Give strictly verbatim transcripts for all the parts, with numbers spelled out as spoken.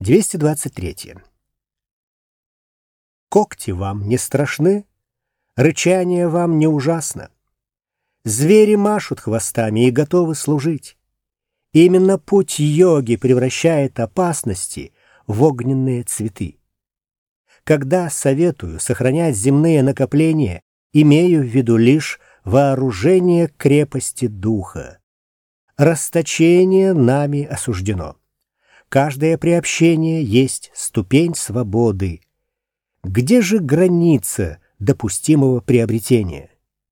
двести двадцать три. Когти вам не страшны, рычание вам не ужасно. Звери машут хвостами и готовы служить. Именно путь йоги превращает опасности в огненные цветы. Когда советую сохранять земные накопления, имею в виду лишь вооружение крепости духа. Расточение нами осуждено. Каждое приобщение есть ступень свободы. Где же граница допустимого приобретения?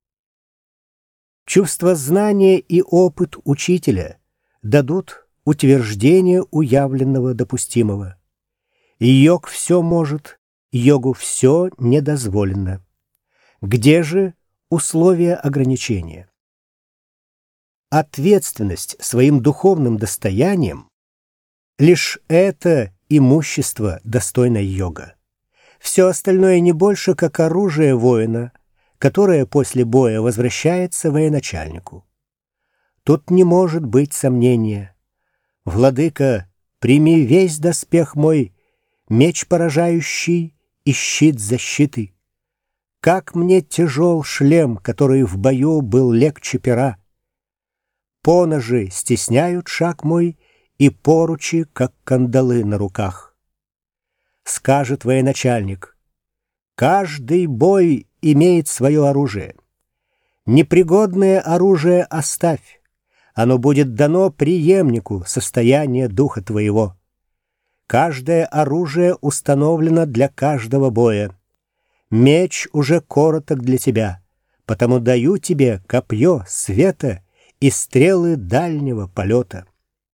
Чувство знания и опыт учителя дадут утверждение уявленного допустимого. Йог все может, йогу все недозволено. Где же условия ограничения? Ответственность своим духовным достоянием — лишь это имущество достойной йога. Все остальное не больше, как оружие воина, которое после боя возвращается военачальнику. Тут не может быть сомнения. Владыка, прими весь доспех мой, меч поражающий и щит защиты. Как мне тяжел шлем, который в бою был легче пера. Поножи стесняют шаг мой, и поручи, как кандалы на руках. Скажет военачальник: каждый бой имеет свое оружие. Непригодное оружие оставь, оно будет дано преемнику состояния духа твоего. Каждое оружие установлено для каждого боя. Меч уже короток для тебя, потому даю тебе копье света и стрелы дальнего полета.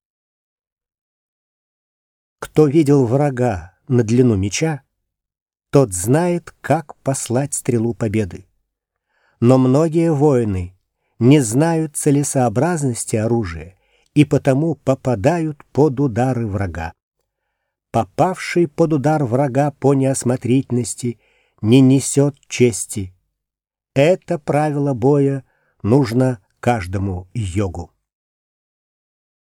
Кто видел врага на длину меча, тот знает, как послать стрелу победы. Но многие воины не знают целесообразности оружия и потому попадают под удары врага. Попавший под удар врага по неосмотрительности не несет чести. Это правило боя нужно каждому йогу.